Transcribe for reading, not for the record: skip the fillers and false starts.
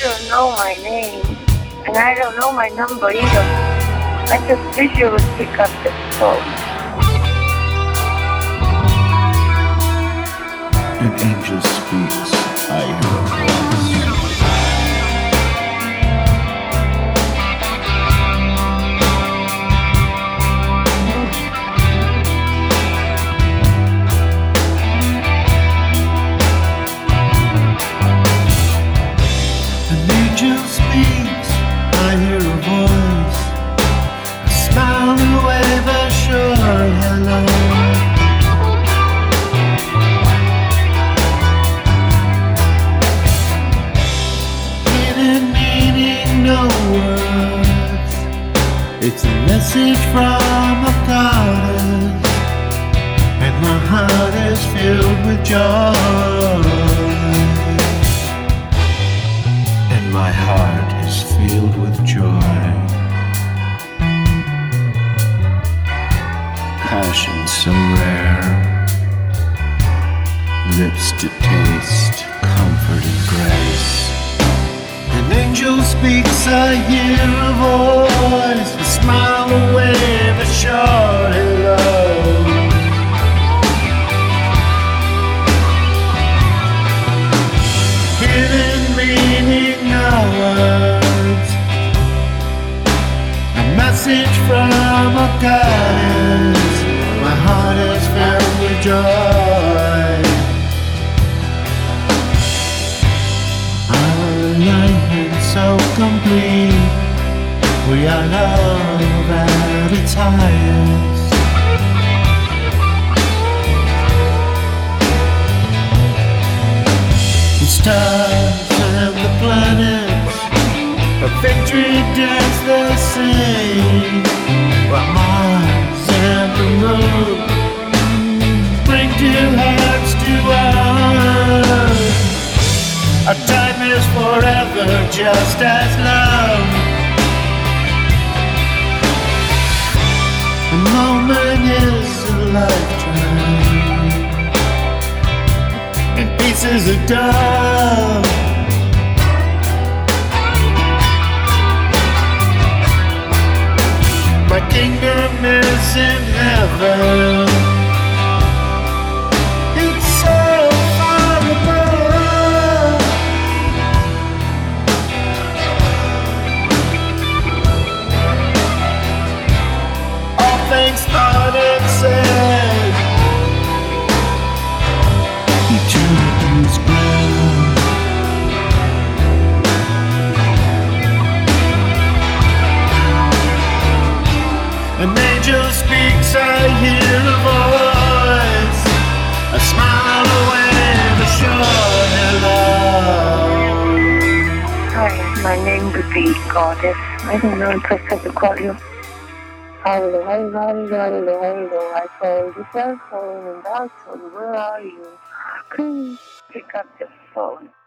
don't know my name, and I don't know my number either. I just visually pick up the phone. An angel speaks, I hear a voice. An angel speaks, I hear a voice. A smile and a wave, a short hello. Hidden meaning, no words. It's a message from a goddess, and my heart is filled with joy. My heart is filled with joy. Passion so rare, lips to taste, comfort and grace. An angel speaks, I hear a voice, a smile, a wave, a short hello. Hidden meaning, words, a message from a goddess. My heart is filled with joy. Our alignment so complete. We are love at its highest. The stars and the planets, a victory dance they sing, while Mars and the moon bring two hearts to earth. Our time is forever, just as love. A moment is a lifetime, and pieces of dove. My kingdom is in heaven. It's so far above. All things thought and said, eternity's ground. An angel speaks, I hear a voice, a smile, a wave, a short hello. Hi, my name would be Goddess. I don't know if I said to call you. Hello, hello, hello, hello. I called the cell phone and I told you, where are you? Please pick up the phone.